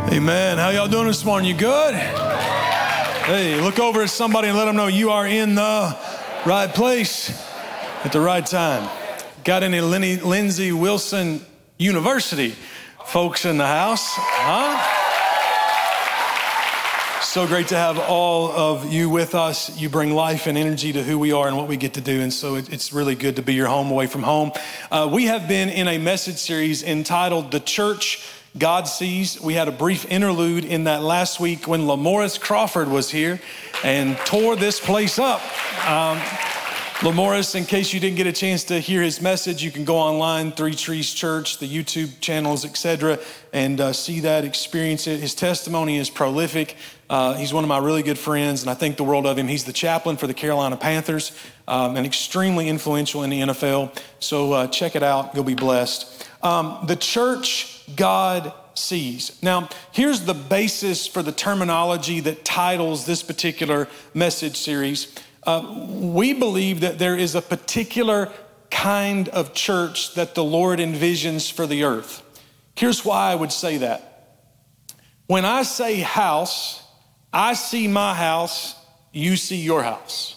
Amen. How y'all doing this morning? You good? Hey, look over at somebody and let them know you are in the right place at the right time. Got any Lindsey Wilson University folks in the house? Huh? So great to have all of you with us. You bring life and energy to who we are and what we get to do. And so it's really good to be your home away from home. We have been in a message series entitled The Church God Sees. We had a brief interlude in that last week when Lamorris Crawford was here and tore this place up. Lamorris, in case you didn't get a chance to hear his message, you can go online, Three Trees Church, the YouTube channels, etc., and see that, experience it. His testimony is prolific. He's one of my really good friends, and I think the world of him. He's the chaplain for the Carolina Panthers, and extremely influential in the NFL. So check it out. You'll be blessed. The church God sees. Now, here's the basis for the terminology that titles this particular message series. We believe that there is a particular kind of church that the Lord envisions for the earth. Here's why I would say that. When I say house, I see my house, you see your house.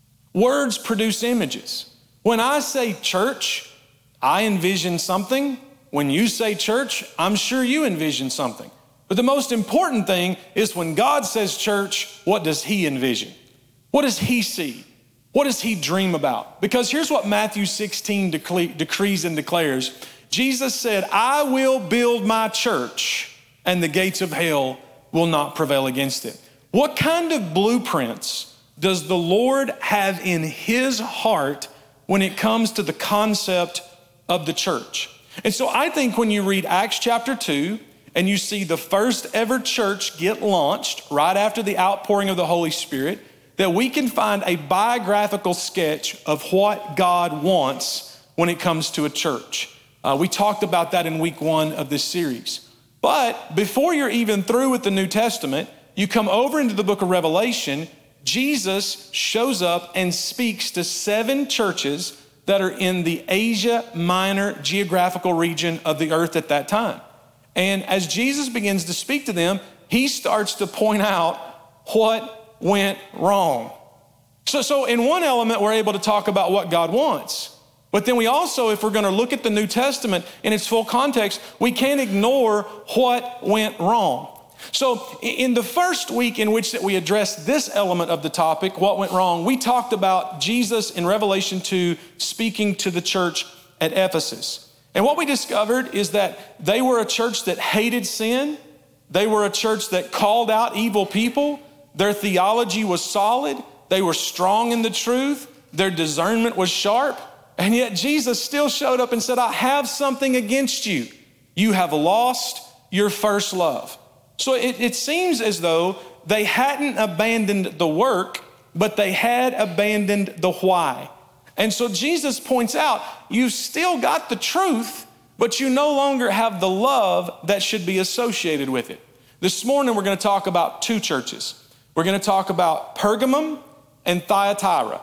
Words produce images. When I say church, I envision something. When you say church, I'm sure you envision something. But the most important thing is when God says church, what does he envision? What does he see? What does he dream about? Because here's what Matthew 16 decrees and declares. Jesus said, I will build my church and the gates of hell will not prevail against it. What kind of blueprints does the Lord have in his heart when it comes to the concept of the church? And so I think when you read Acts chapter 2 and you see the first ever church get launched right after the outpouring of the Holy Spirit, that we can find a biographical sketch of what God wants when it comes to a church. We talked about that in week 1 of this series. But before you're even through with the New Testament, you come over into the book of Revelation, Jesus shows up and speaks to 7 churches that are in the Asia Minor geographical region of the earth at that time. And as Jesus begins to speak to them, he starts to point out what went wrong. So in one element, we're able to talk about what God wants. But then we also, if we're going to look at the New Testament in its full context, we can't ignore what went wrong. So in the first week in which that we addressed this element of the topic, what went wrong, we talked about Jesus in Revelation 2 speaking to the church at Ephesus. And what we discovered is that they were a church that hated sin. They were a church that called out evil people. Their theology was solid. They were strong in the truth. Their discernment was sharp. And yet Jesus still showed up and said, I have something against you. You have lost your first love. So it seems as though they hadn't abandoned the work, but they had abandoned the why. And so Jesus points out, you've still got the truth, but you no longer have the love that should be associated with it. This morning, we're going to talk about 2 churches. We're going to talk about Pergamum and Thyatira.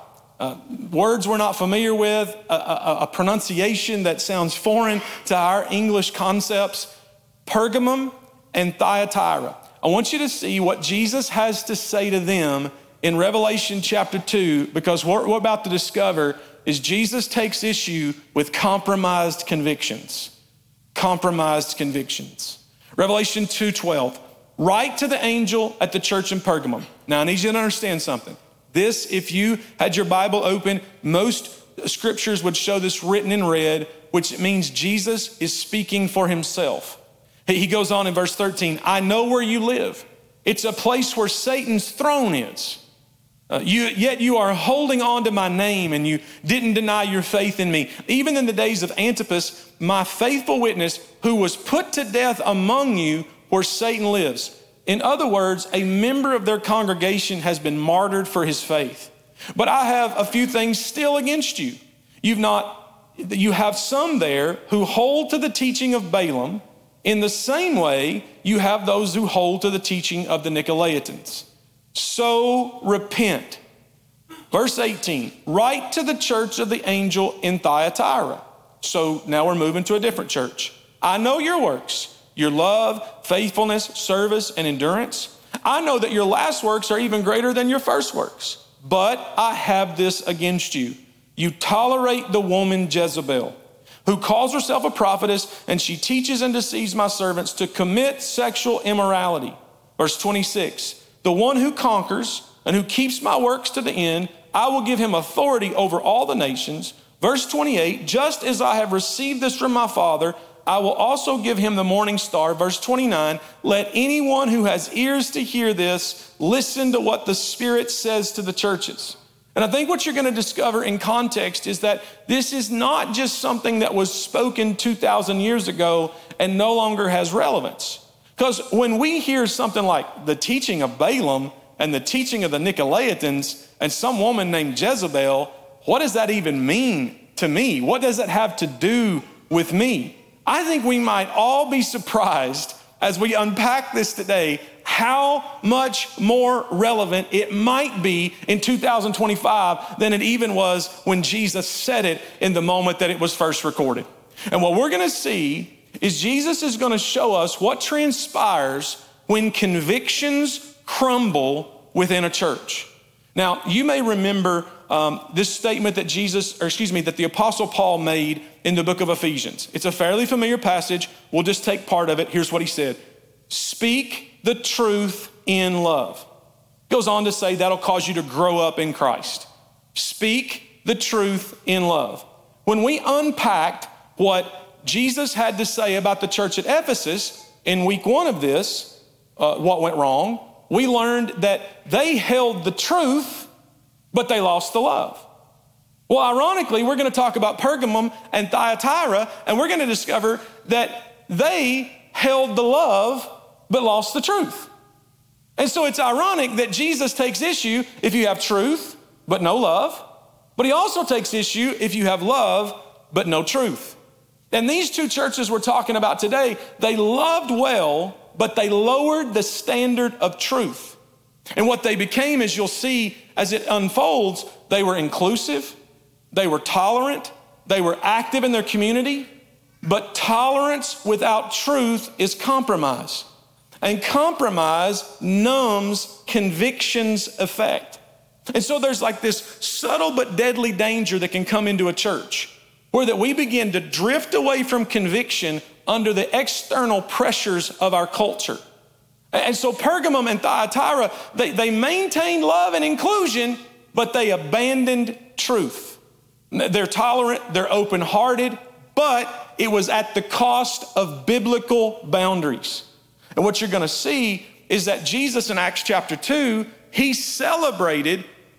Words we're not familiar with, a pronunciation that sounds foreign to our English concepts. Pergamum and Thyatira. I want you to see what Jesus has to say to them in Revelation chapter 2, because what we're about to discover is Jesus takes issue with compromised convictions. Compromised convictions. Revelation 2:12. Write to the angel at the church in Pergamum. Now, I need you to understand something. This, if you had your Bible open, most scriptures would show this written in red, which means Jesus is speaking for himself. He goes on in verse 13, I know where you live. It's a place where Satan's throne is. Yet you are holding on to my name and you didn't deny your faith in me. Even in the days of Antipas, my faithful witness, who was put to death among you where Satan lives. In other words, a member of their congregation has been martyred for his faith. But I have a few things still against you. You have some there who hold to the teaching of Balaam. In the same way, you have those who hold to the teaching of the Nicolaitans. So repent. Verse 18, write to the church of the angel in Thyatira. So now we're moving to a different church. I know your works. your love, faithfulness, service, and endurance. I know that your last works are even greater than your first works. But I have this against you. You tolerate the woman Jezebel, who calls herself a prophetess, and she teaches and deceives my servants to commit sexual immorality. Verse 26, the one who conquers and who keeps my works to the end, I will give him authority over all the nations. Verse 28, just as I have received this from my Father, I will also give him the morning star. Verse 29, let anyone who has ears to hear this listen to what the Spirit says to the churches. And I think what you're going to discover in context is that this is not just something that was spoken 2,000 years ago and no longer has relevance. Because when we hear something like the teaching of Balaam and the teaching of the Nicolaitans and some woman named Jezebel, what does that even mean to me? What does it have to do with me? I think we might all be surprised as we unpack this today how much more relevant it might be in 2025 than it even was when Jesus said it in the moment that it was first recorded. And what we're going to see is Jesus is going to show us what transpires when convictions crumble within a church. Now, you may remember this statement that that the Apostle Paul made in the book of Ephesians. It's a fairly familiar passage. We'll just take part of it. Here's what he said. Speak the truth in love. Goes on to say that'll cause you to grow up in Christ. Speak the truth in love. When we unpacked what Jesus had to say about the church at Ephesus in week 1 of this, what went wrong, we learned that they held the truth, but they lost the love. Well, ironically, we're going to talk about Pergamum and Thyatira, and we're going to discover that they held the love, but lost the truth. And so it's ironic that Jesus takes issue if you have truth, but no love. But he also takes issue if you have love, but no truth. And these two churches we're talking about today, they loved well, but they lowered the standard of truth. And what they became, as you'll see as it unfolds, they were inclusive, they were tolerant, they were active in their community, but tolerance without truth is compromise. And compromise numbs conviction's effect. And so there's like this subtle but deadly danger that can come into a church where that we begin to drift away from conviction under the external pressures of our culture. And so Pergamum and Thyatira, they maintained love and inclusion, but they abandoned truth. They're tolerant, they're open-hearted, but it was at the cost of biblical boundaries. And what you're going to see is that Jesus in Acts chapter 2, he celebrated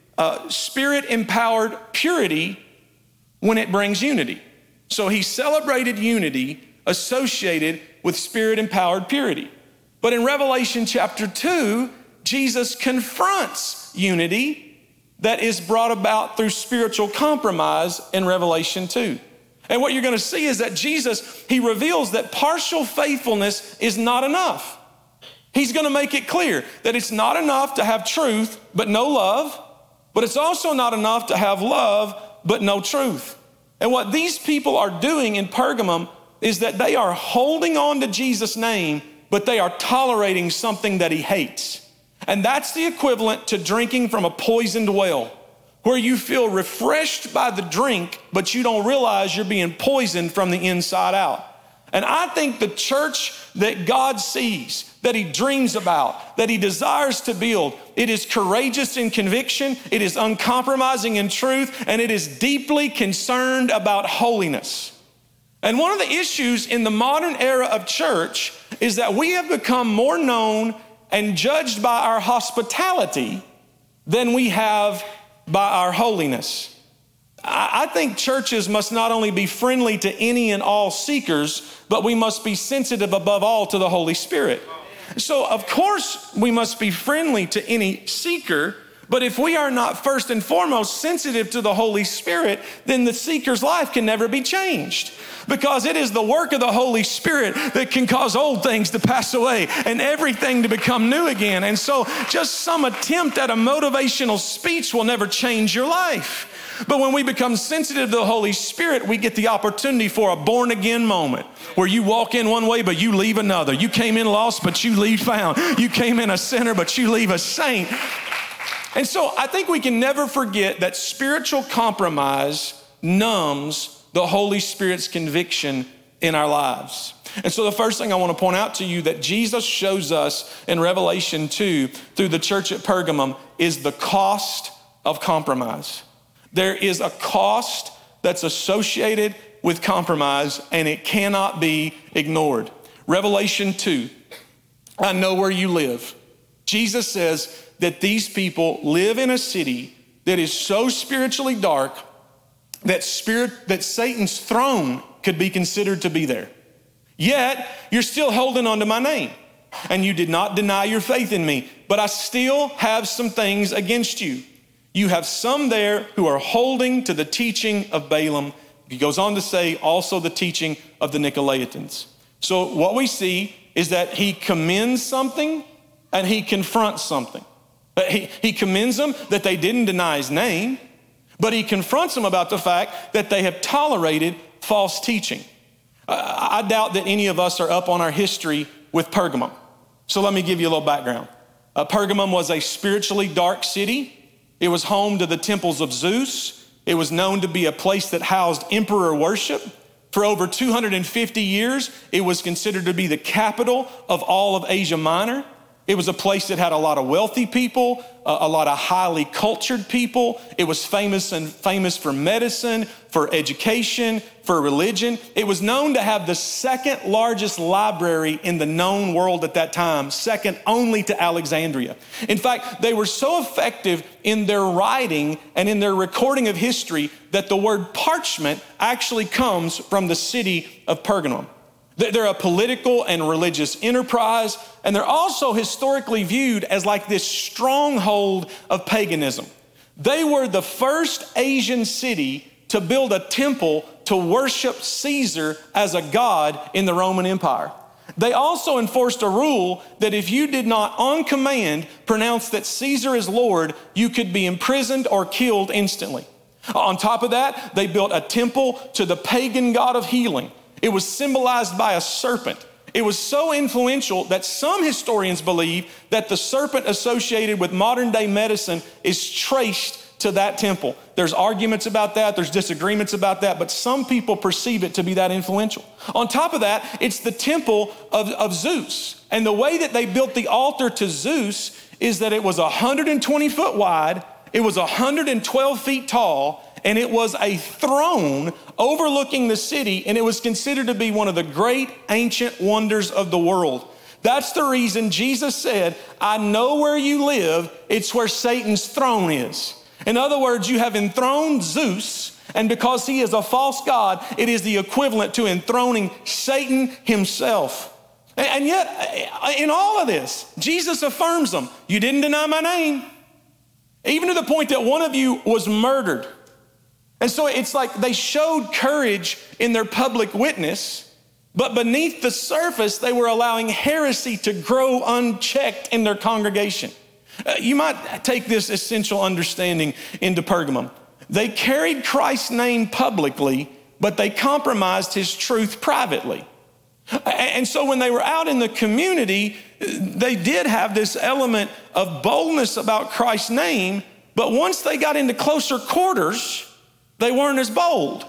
spirit-empowered purity when it brings unity. So he celebrated unity associated with spirit-empowered purity. But in Revelation chapter 2, Jesus confronts unity that is brought about through spiritual compromise in Revelation 2. And what you're going to see is that Jesus, he reveals that partial faithfulness is not enough. He's going to make it clear that it's not enough to have truth but no love, but it's also not enough to have love but no truth. And what these people are doing in Pergamum is that they are holding on to Jesus' name, but they are tolerating something that he hates. And that's the equivalent to drinking from a poisoned well, where you feel refreshed by the drink, but you don't realize you're being poisoned from the inside out. And I think the church that God sees, that he dreams about, that he desires to build, it is courageous in conviction, it is uncompromising in truth, and it is deeply concerned about holiness. And one of the issues in the modern era of church is that we have become more known and judged by our hospitality than we have by our holiness. I think churches must not only be friendly to any and all seekers, but we must be sensitive above all to the Holy Spirit. So of course we must be friendly to any seeker, But if we are not first and foremost sensitive to the Holy Spirit, then the seeker's life can never be changed. Because it is the work of the Holy Spirit that can cause old things to pass away and everything to become new again. And so just some attempt at a motivational speech will never change your life. But when we become sensitive to the Holy Spirit, we get the opportunity for a born again moment where you walk in one way, but you leave another. You came in lost, but you leave found. You came in a sinner, but you leave a saint. And so I think we can never forget that spiritual compromise numbs the Holy Spirit's conviction in our lives. And so the first thing I want to point out to you that Jesus shows us in Revelation 2 through the church at Pergamum is the cost of compromise. There is a cost that's associated with compromise, and it cannot be ignored. Revelation 2, I know where you live. Jesus says that these people live in a city that is so spiritually dark that Satan's throne could be considered to be there. Yet, you're still holding on to my name, and you did not deny your faith in me, but I still have some things against you. You have some there who are holding to the teaching of Balaam. He goes on to say also the teaching of the Nicolaitans. So what we see is that he commends something and he confronts something. He commends them that they didn't deny his name, but he confronts them about the fact that they have tolerated false teaching. I doubt that any of us are up on our history with Pergamum. So let me give you a little background. Pergamum was a spiritually dark city. It was home to the temples of Zeus. It was known to be a place that housed emperor worship. For over 250 years, it was considered to be the capital of all of Asia Minor. It was a place that had a lot of wealthy people, a lot of highly cultured people. It was famous for medicine, for education, for religion. It was known to have the second largest library in the known world at that time, second only to Alexandria. In fact, they were so effective in their writing and in their recording of history that the word parchment actually comes from the city of Pergamum. They're a political and religious enterprise, and they're also historically viewed as like this stronghold of paganism. They were the first Asian city to build a temple to worship Caesar as a god in the Roman Empire. They also enforced a rule that if you did not on command pronounce that Caesar is Lord, you could be imprisoned or killed instantly. On top of that, they built a temple to the pagan god of healing. It was symbolized by a serpent. It was so influential that some historians believe that the serpent associated with modern day medicine is traced to that temple. There's arguments about that, there's disagreements about that, but some people perceive it to be that influential. On top of that, it's the temple of Zeus. And the way that they built the altar to Zeus is that it was 120 foot wide, it was 112 feet tall, and it was a throne overlooking the city, and it was considered to be one of the great ancient wonders of the world. That's the reason Jesus said, I know where you live, it's where Satan's throne is. In other words, you have enthroned Zeus, and because he is a false god, it is the equivalent to enthroning Satan himself. And yet, in all of this, Jesus affirms them. You didn't deny my name. Even to the point that one of you was murdered. And so it's like they showed courage in their public witness, but beneath the surface, they were allowing heresy to grow unchecked in their congregation. You might take this essential understanding into Pergamum. They carried Christ's name publicly, but they compromised his truth privately. And so when they were out in the community, they did have this element of boldness about Christ's name, but once they got into closer quarters, they weren't as bold.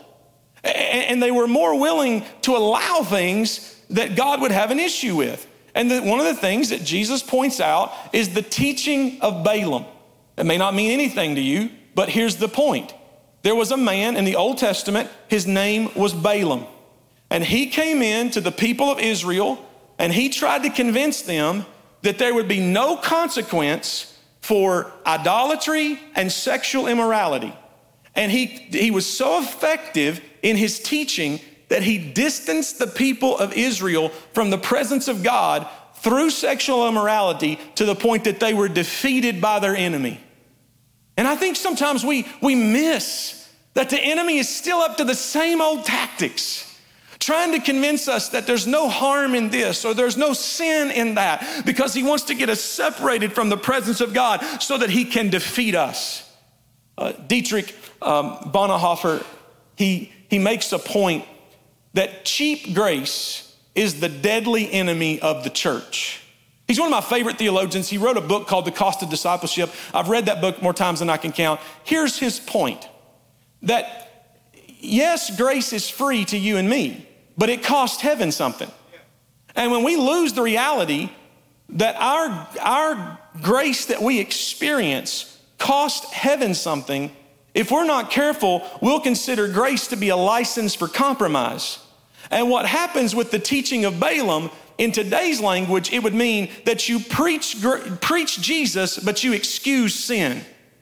And they were more willing to allow things that God would have an issue with. And one of the things that Jesus points out is the teaching of Balaam. It may not mean anything to you, but here's the point. There was a man in the Old Testament, his name was Balaam. And he came in to the people of Israel, and he tried to convince them that there would be no consequence for idolatry and sexual immorality. And he was so effective in his teaching that he distanced the people of Israel from the presence of God through sexual immorality to the point that they were defeated by their enemy. And I think sometimes we miss that the enemy is still up to the same old tactics, trying to convince us that there's no harm in this or there's no sin in that, because he wants to get us separated from the presence of God so that he can defeat us. Dietrich Bonhoeffer, he makes a point that cheap grace is the deadly enemy of the church. He's one of my favorite theologians. He wrote a book called The Cost of Discipleship. I've read that book more times than I can count. Here's his point, that yes, grace is free to you and me, but it cost heaven something. And when we lose the reality that our grace that we experience cost heaven something, if we're not careful, we'll consider grace to be a license for compromise. And what happens with the teaching of Balaam, in today's language, it would mean that you preach Jesus, but you excuse sin.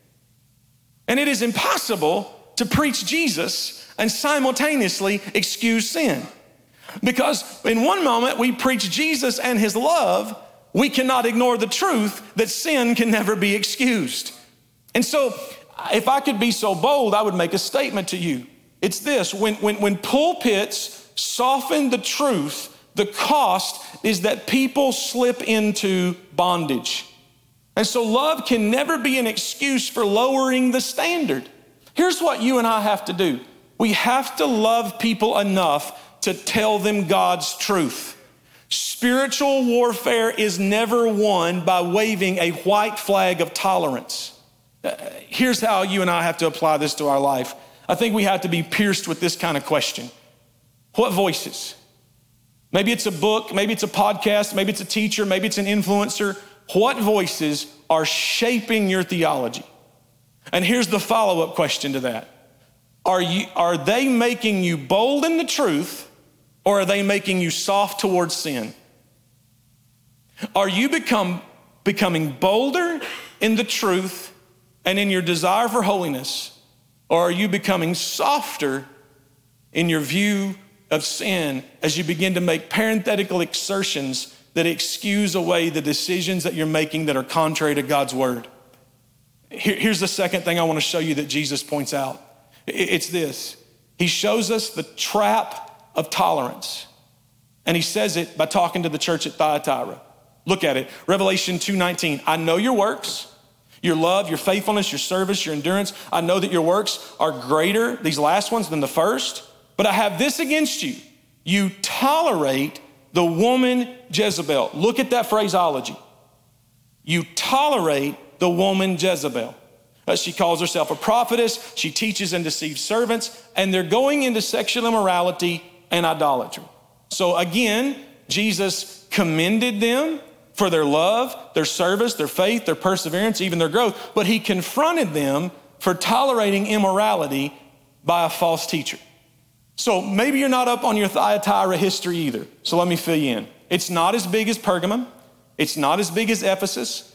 And it is impossible to preach Jesus and simultaneously excuse sin. Because in one moment we preach Jesus and his love, we cannot ignore the truth that sin can never be excused. And so if I could be so bold, I would make a statement to you. It's this: when pulpits soften the truth, the cost is that people slip into bondage. And so love can never be an excuse for lowering the standard. Here's what you and I have to do. We have to love people enough to tell them God's truth. Spiritual warfare is never won by waving a white flag of tolerance. Here's how you and I have to apply this to our life. I think we have to be pierced with this kind of question. What voices? Maybe it's a book, maybe it's a podcast, maybe it's a teacher, maybe it's an influencer. What voices are shaping your theology? And here's the follow-up question to that. Are they making you bold in the truth, or are they making you soft towards sin? Are you becoming bolder in the truth and in your desire for holiness, or are you becoming softer in your view of sin as you begin to make parenthetical assertions that excuse away the decisions that you're making that are contrary to God's word? Here's the second thing I want to show you that Jesus points out. It's this. He shows us the trap of tolerance. And he says it by talking to the church at Thyatira. Look at it. Revelation 2:19. I know your works, your love, your faithfulness, your service, your endurance. I know that your works are greater, these last ones, than the first. But I have this against you. You tolerate the woman Jezebel. Look at that phraseology. You tolerate the woman Jezebel. She calls herself a prophetess. She teaches and deceives servants. And they're going into sexual immorality and idolatry. So again, Jesus commended them for their love, their service, their faith, their perseverance, even their growth. But he confronted them for tolerating immorality by a false teacher. So maybe you're not up on your Thyatira history either. So let me fill you in. It's not as big as Pergamum. It's not as big as Ephesus.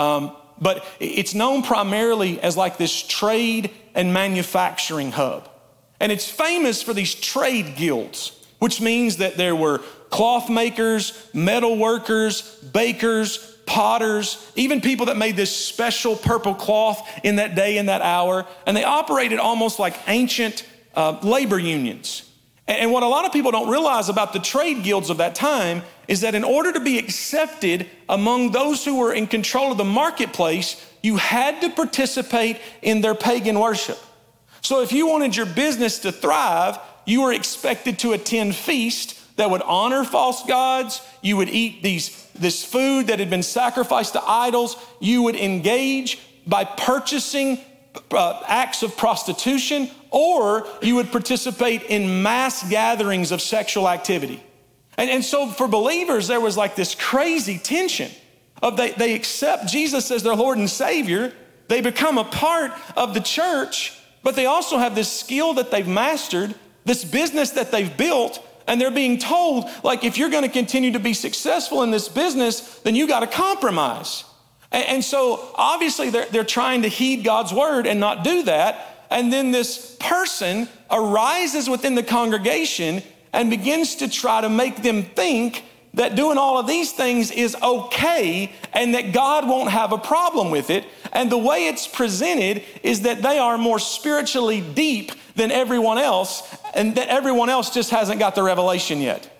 But it's known primarily as like this trade and manufacturing hub. And it's famous for these trade guilds, which means that there were cloth makers, metal workers, bakers, potters, even people that made this special purple cloth in that day and that hour. And they operated almost like ancient labor unions. And what a lot of people don't realize about the trade guilds of that time is that in order to be accepted among those who were in control of the marketplace, you had to participate in their pagan worship. So if you wanted your business to thrive, you were expected to attend feasts that would honor false gods. You would eat this food that had been sacrificed to idols. You would engage by purchasing acts of prostitution, or you would participate in mass gatherings of sexual activity. And so for believers, there was like this crazy tension of they accept Jesus as their Lord and Savior. They become a part of the church, but they also have this skill that they've mastered, this business that they've built, and they're being told, like, if you're going to continue to be successful in this business, then you got to compromise. And so obviously they're trying to heed God's word and not do that. And then this person arises within the congregation and begins to try to make them think that doing all of these things is okay and that God won't have a problem with it. And the way it's presented is that they are more spiritually deep than everyone else, and that everyone else just hasn't got the revelation yet.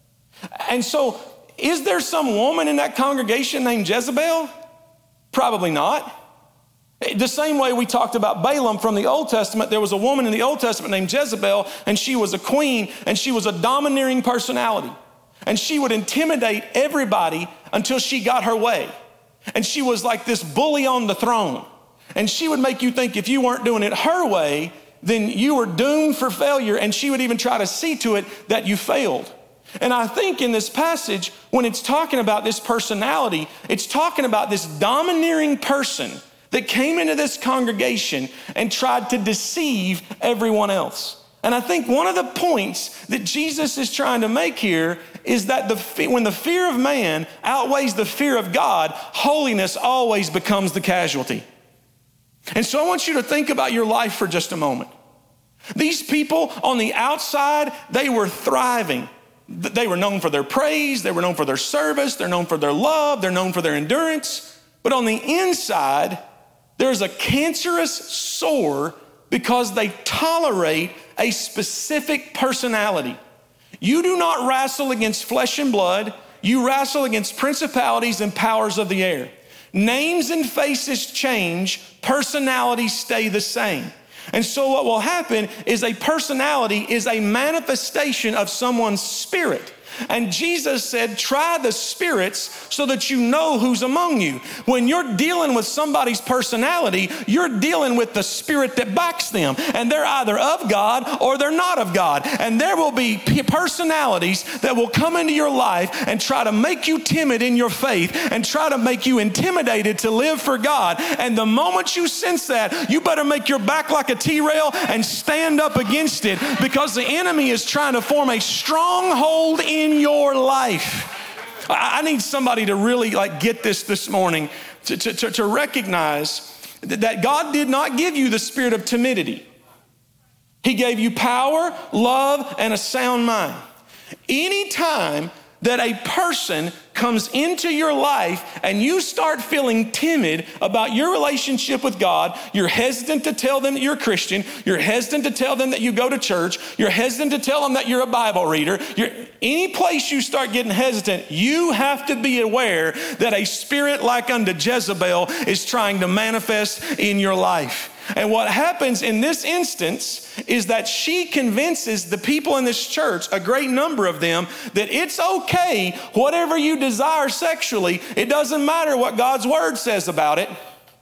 And so, is there some woman in that congregation named Jezebel? Probably not. The same way we talked about Balaam from the Old Testament, there was a woman in the Old Testament named Jezebel, and she was a queen, and she was a domineering personality. And she would intimidate everybody until she got her way. And she was like this bully on the throne. And she would make you think if you weren't doing it her way, then you were doomed for failure, and she would even try to see to it that you failed. And I think in this passage, when it's talking about this personality, it's talking about this domineering person that came into this congregation and tried to deceive everyone else. And I think one of the points that Jesus is trying to make here is that when the fear of man outweighs the fear of God, holiness always becomes the casualty. And so I want you to think about your life for just a moment. These people on the outside, they were thriving. They were known for their praise, they were known for their service, they're known for their love, they're known for their endurance. But on the inside, there's a cancerous sore because they tolerate a specific personality. You do not wrestle against flesh and blood. You wrestle against principalities and powers of the air. Names and faces change, personalities stay the same. And so what will happen is a personality is a manifestation of someone's spirit. And Jesus said, try the spirits so that you know who's among you. When you're dealing with somebody's personality, you're dealing with the spirit that backs them. And they're either of God or they're not of God. And there will be personalities that will come into your life and try to make you timid in your faith and try to make you intimidated to live for God. And the moment you sense that, you better make your back like a T-rail and stand up against it, because the enemy is trying to form a stronghold in your life. I need somebody to really get this morning to recognize that God did not give you the spirit of timidity. He gave you power, love, and a sound mind. Anytime that a person comes into your life and you start feeling timid about your relationship with God, you're hesitant to tell them that you're a Christian, you're hesitant to tell them that you go to church, you're hesitant to tell them that you're a Bible reader, any place you start getting hesitant, you have to be aware that a spirit like unto Jezebel is trying to manifest in your life. And what happens in this instance is that she convinces the people in this church, a great number of them, that it's okay, whatever you desire sexually, it doesn't matter what God's word says about it.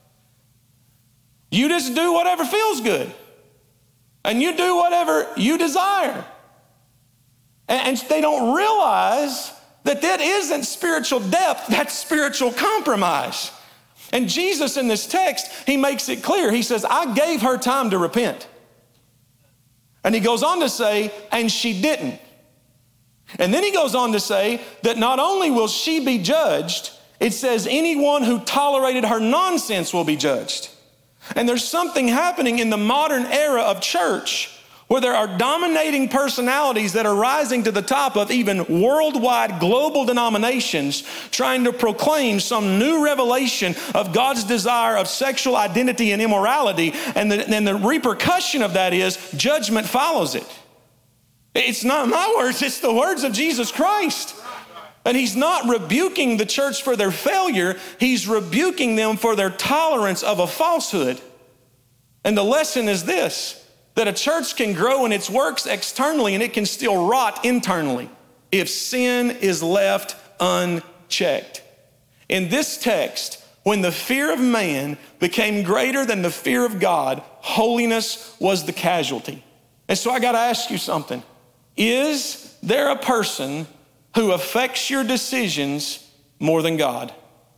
You just do whatever feels good. And you do whatever you desire. And they don't realize that that isn't spiritual depth, that's spiritual compromise. And Jesus in this text, he makes it clear. He says, I gave her time to repent. And he goes on to say, and she didn't. And then he goes on to say that not only will she be judged, it says anyone who tolerated her nonsense will be judged. And there's something happening in the modern era of church where there are dominating personalities that are rising to the top of even worldwide global denominations, trying to proclaim some new revelation of God's desire of sexual identity and immorality. And the repercussion of that is judgment follows it. It's not my words, it's the words of Jesus Christ. And he's not rebuking the church for their failure, he's rebuking them for their tolerance of a falsehood. And the lesson is this, that a church can grow in its works externally and it can still rot internally if sin is left unchecked. In this text, when the fear of man became greater than the fear of God, holiness was the casualty. And so I got to ask you something. Is there a person who affects your decisions more than God?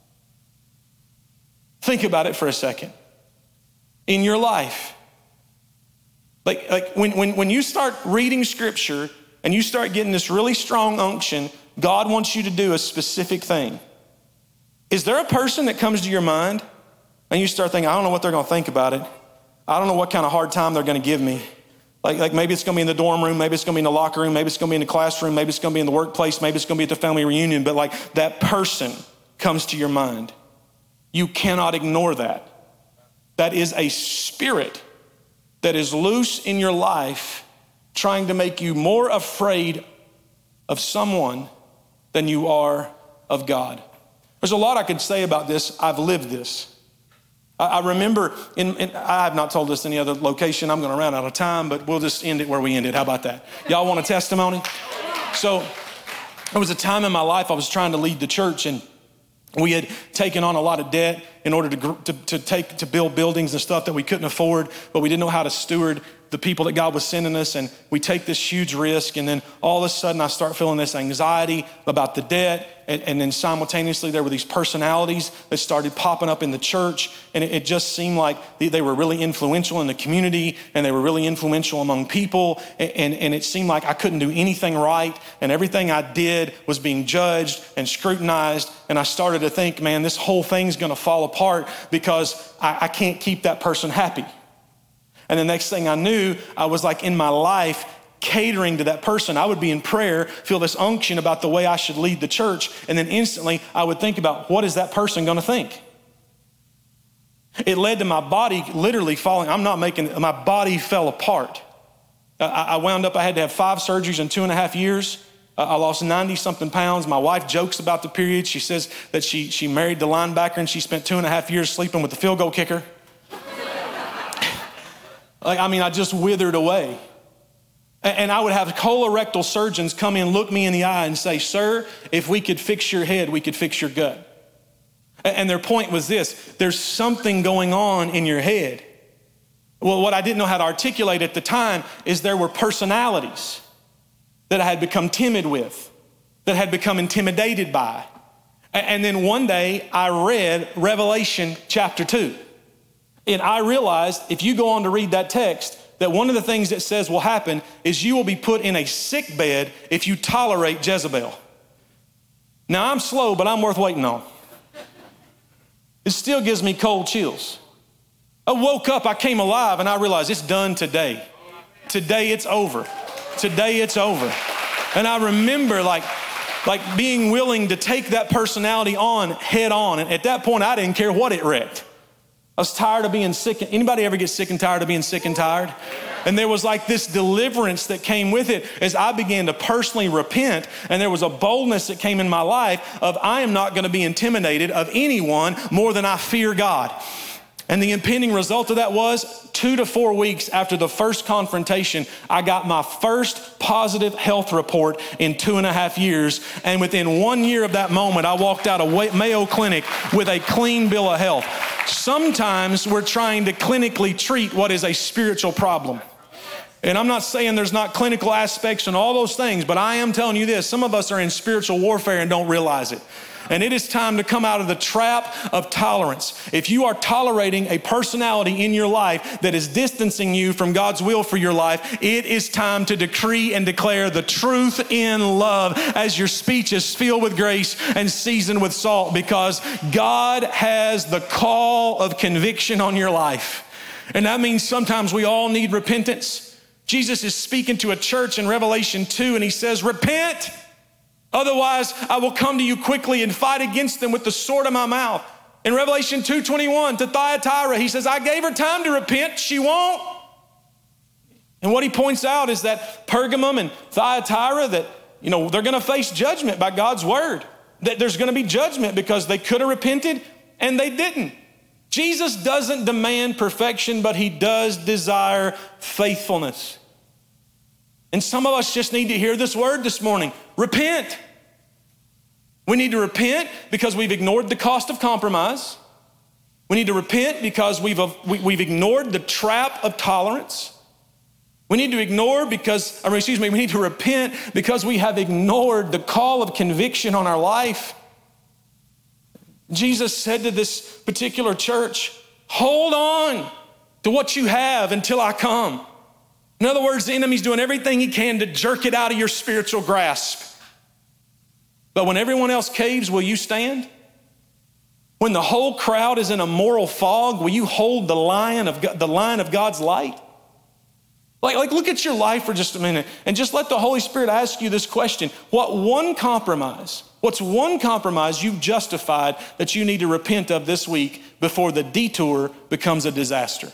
Think about it for a second. In your life, when you start reading scripture and you start getting this really strong unction, God wants you to do a specific thing. Is there a person that comes to your mind and you start thinking, I don't know what they're going to think about it. I don't know what kind of hard time they're going to give me. Like maybe it's gonna be in the dorm room, maybe it's gonna be in the locker room, maybe it's gonna be in the classroom, maybe it's gonna be in the workplace, maybe it's gonna be at the family reunion, but like that person comes to your mind. You cannot ignore that. That is a spirit that is loose in your life, trying to make you more afraid of someone than you are of God. There's a lot I could say about this. I've lived this. I remember, I have not told this in any other location. I'm gonna run out of time, but we'll just end it where we ended. How about that? Y'all want a testimony? So there was a time in my life I was trying to lead the church, and we had taken on a lot of debt in order to build buildings and stuff that we couldn't afford, but we didn't know how to steward the people that God was sending us, and we take this huge risk, and then all of a sudden I start feeling this anxiety about the debt, and then simultaneously there were these personalities that started popping up in the church, and it just seemed like they were really influential in the community, and they were really influential among people, and it seemed like I couldn't do anything right, and everything I did was being judged and scrutinized, and I started to think, man, this whole thing's gonna fall apart because I can't keep that person happy. And the next thing I knew, I was like in my life catering to that person. I would be in prayer, feel this unction about the way I should lead the church, and then instantly I would think about, what is that person gonna think? It led to my body literally falling. My body fell apart. I wound up, I had to have 5 surgeries in 2.5 years. I lost 90 something pounds. My wife jokes about the period. She says that she married the linebacker and she spent 2.5 years sleeping with the field goal kicker. I just withered away. And I would have colorectal surgeons come in, look me in the eye and say, sir, if we could fix your head, we could fix your gut. And their point was this: there's something going on in your head. Well, what I didn't know how to articulate at the time is there were personalities that I had become timid with, that had become intimidated by. And then one day I read Revelation chapter 2. And I realized if you go on to read that text, that one of the things it says will happen is you will be put in a sick bed if you tolerate Jezebel. Now I'm slow, but I'm worth waiting on. It still gives me cold chills. I woke up, I came alive, and I realized it's done today. Today it's over. Today it's over. And I remember like being willing to take that personality on head on. And at that point, I didn't care what it wrecked. I was tired of being sick. Anybody ever get sick and tired of being sick and tired? And there was like this deliverance that came with it as I began to personally repent. And there was a boldness that came in my life of, I am not gonna be intimidated of anyone more than I fear God. And the impending result of that was 2 to 4 weeks after the first confrontation, I got my first positive health report in 2.5 years. And within 1 year of that moment, I walked out of Mayo Clinic with a clean bill of health. Sometimes we're trying to clinically treat what is a spiritual problem. And I'm not saying there's not clinical aspects and all those things, but I am telling you this: some of us are in spiritual warfare and don't realize it. And it is time to come out of the trap of tolerance. If you are tolerating a personality in your life that is distancing you from God's will for your life, it is time to decree and declare the truth in love as your speech is filled with grace and seasoned with salt, because God has the call of conviction on your life. And that means sometimes we all need repentance. Jesus is speaking to a church in Revelation 2, and he says, repent. Otherwise, I will come to you quickly and fight against them with the sword of my mouth. In Revelation 2:21, to Thyatira, he says, I gave her time to repent, she won't. And what he points out is that Pergamum and Thyatira, that, they're gonna face judgment by God's word. That there's gonna be judgment because they could have repented and they didn't. Jesus doesn't demand perfection, but he does desire faithfulness. And some of us just need to hear this word this morning: repent. We need to repent because we've ignored the cost of compromise. We need to repent because we've ignored the trap of tolerance. We need to we need to repent because we have ignored the call of conviction on our life. Jesus said to this particular church, hold on to what you have until I come. In other words, the enemy's doing everything he can to jerk it out of your spiritual grasp. But when everyone else caves, will you stand? When the whole crowd is in a moral fog, will you hold the line of God's light? Like look at your life for just a minute and just let the Holy Spirit ask you this question. What's one compromise you've justified that you need to repent of this week before the detour becomes a disaster?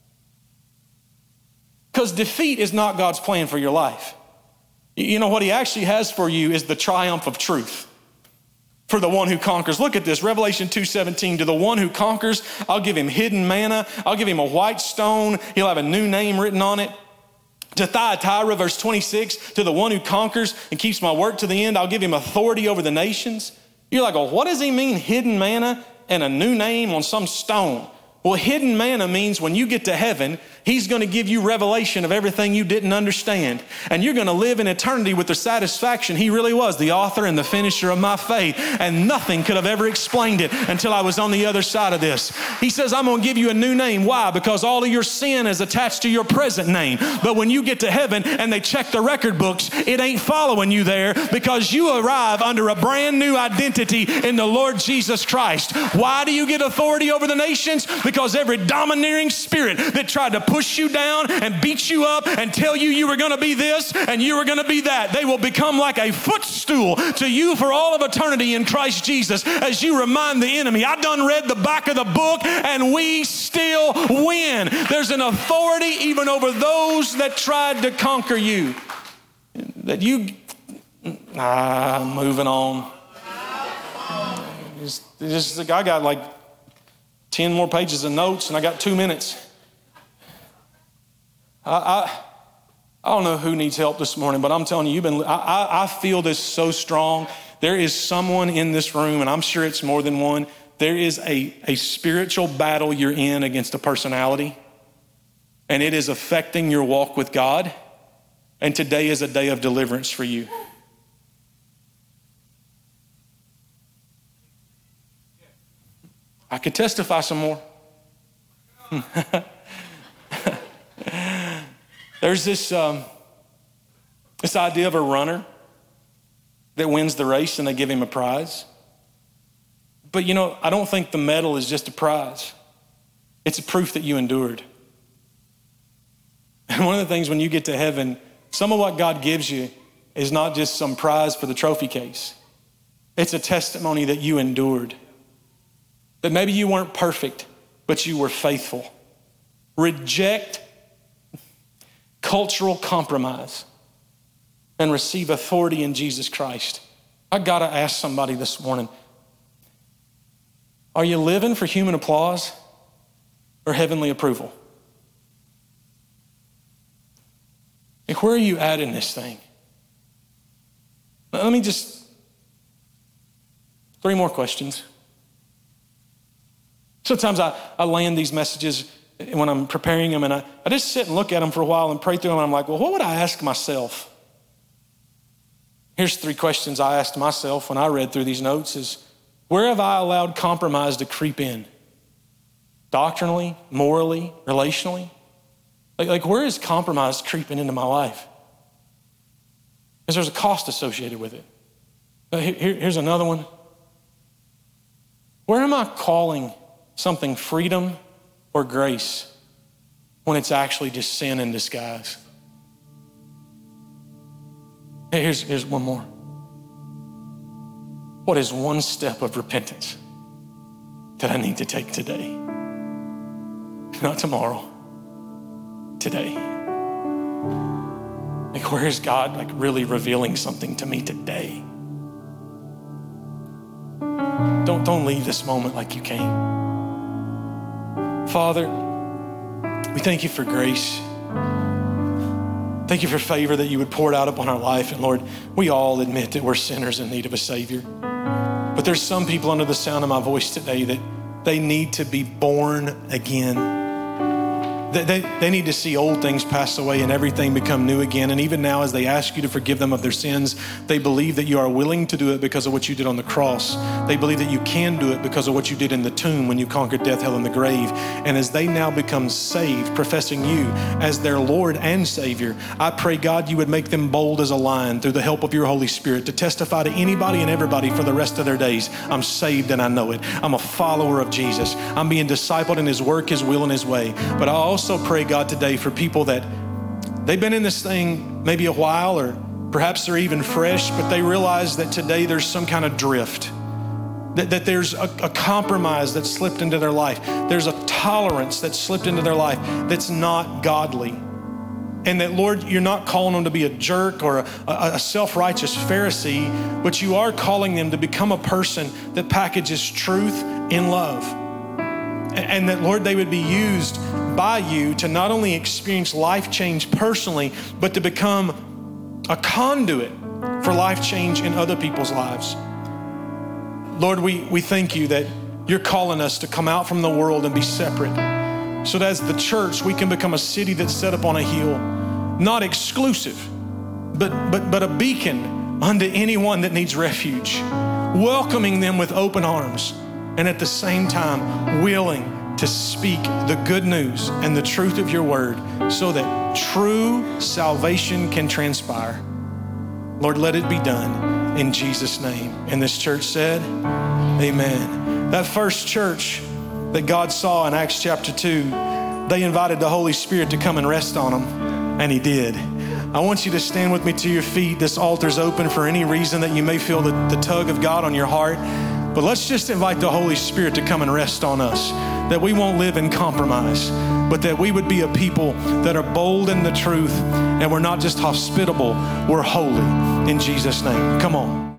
Because defeat is not God's plan for your life. You know what he actually has for you is the triumph of truth. For the one who conquers. Look at this, Revelation 2:17, to the one who conquers, I'll give him hidden manna. I'll give him a white stone. He'll have a new name written on it. To Thyatira, verse 26, to the one who conquers and keeps my work to the end, I'll give him authority over the nations. You're like, well, what does he mean, hidden manna and a new name on some stone? Well, hidden manna means when you get to heaven, he's going to give you revelation of everything you didn't understand. And you're going to live in eternity with the satisfaction he really was, the author and the finisher of my faith. And nothing could have ever explained it until I was on the other side of this. He says, I'm going to give you a new name. Why? Because all of your sin is attached to your present name. But when you get to heaven and they check the record books, it ain't following you there because you arrive under a brand new identity in the Lord Jesus Christ. Why do you get authority over the nations? Because every domineering spirit that tried to push you down and beat you up and tell you were going to be this and you were going to be that, they will become like a footstool to you for all of eternity in Christ Jesus as you remind the enemy, I done read the back of the book and we still win. There's an authority even over those that tried to conquer you. Moving on. I got like 10 more pages of notes and I got 2 minutes. I don't know who needs help this morning, but I'm telling you, I feel this so strong. There is someone in this room, and I'm sure it's more than one. There is a spiritual battle you're in against a personality, and it is affecting your walk with God. And today is a day of deliverance for you. I could testify some more. There's this idea of a runner that wins the race and they give him a prize. But I don't think the medal is just a prize. It's a proof that you endured. And one of the things when you get to heaven, some of what God gives you is not just some prize for the trophy case. It's a testimony that you endured. That maybe you weren't perfect, but you were faithful. Reject cultural compromise and receive authority in Jesus Christ. I gotta ask somebody this morning, are you living for human applause or heavenly approval? Like, where are you at in this thing? Let me just, 3 more questions. Sometimes I land these messages when I'm preparing them and I just sit and look at them for a while and pray through them and I'm like, well, what would I ask myself? Here's 3 questions I asked myself when I read through these notes is, where have I allowed compromise to creep in? Doctrinally, morally, relationally? Like where is compromise creeping into my life? Because there's a cost associated with it. Here's another one. Where am I calling something freedom or grace when it's actually just sin in disguise? Hey, here's one more. What is one step of repentance that I need to take today? Not tomorrow, today. Like, where is God really revealing something to me today? Don't leave this moment like you came. Father, we thank you for grace. Thank you for favor that you would pour it out upon our life. And Lord, we all admit that we're sinners in need of a Savior. But there's some people under the sound of my voice today that they need to be born again. They need to see old things pass away and everything become new again. And even now, as they ask you to forgive them of their sins, they believe that you are willing to do it because of what you did on the cross. They believe that you can do it because of what you did in the tomb when you conquered death, hell, and the grave. And as they now become saved, professing you as their Lord and Savior, I pray, God, you would make them bold as a lion through the help of your Holy Spirit to testify to anybody and everybody for the rest of their days. I'm saved and I know it. I'm a follower of Jesus. I'm being discipled in his work, his will, and his way. But I also pray, God, today for people that They've been in this thing maybe a while, or perhaps they're even fresh, but they realize that today there's some kind of drift, that there's a compromise that's slipped into their life. There's a tolerance that's slipped into their life that's not godly. And that, Lord, you're not calling them to be a jerk or a self-righteous Pharisee, but you are calling them to become a person that packages truth in love. And that, Lord, they would be used by you to not only experience life change personally, but to become a conduit for life change in other people's lives. Lord, we thank you that you're calling us to come out from the world and be separate, so that as the church, we can become a city that's set up on a hill, not exclusive, but a beacon unto anyone that needs refuge, welcoming them with open arms, and at the same time, willing to speak the good news and the truth of your word so that true salvation can transpire. Lord, let it be done in Jesus' name. And this church said, amen. That first church that God saw in Acts chapter 2, they invited the Holy Spirit to come and rest on them, and he did. I want you to stand with me to your feet. This altar's open for any reason that you may feel the tug of God on your heart. But let's just invite the Holy Spirit to come and rest on us, that we won't live in compromise, but that we would be a people that are bold in the truth, and we're not just hospitable, we're holy. In Jesus' name, come on.